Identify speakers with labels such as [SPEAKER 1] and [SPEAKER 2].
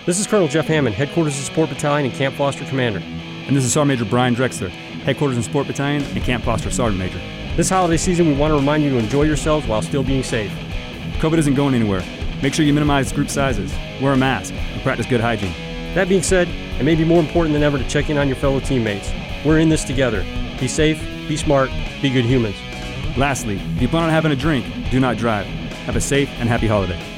[SPEAKER 1] This is Colonel Jeff Hammond, Headquarters and Support Battalion and Camp Foster Commander.
[SPEAKER 2] And this is Sergeant Major Brian Drexler, Headquarters and Support Battalion and Camp Foster Sergeant Major.
[SPEAKER 1] This holiday season, we want to remind you to enjoy yourselves while still being safe.
[SPEAKER 2] COVID isn't going anywhere. Make sure you minimize group sizes, wear a mask, and practice good hygiene.
[SPEAKER 1] That being said, it may be more important than ever to check in on your fellow teammates. We're in this together. Be safe, be smart, be good humans.
[SPEAKER 2] Lastly, if you plan on having a drink, do not drive. Have a safe and happy holiday.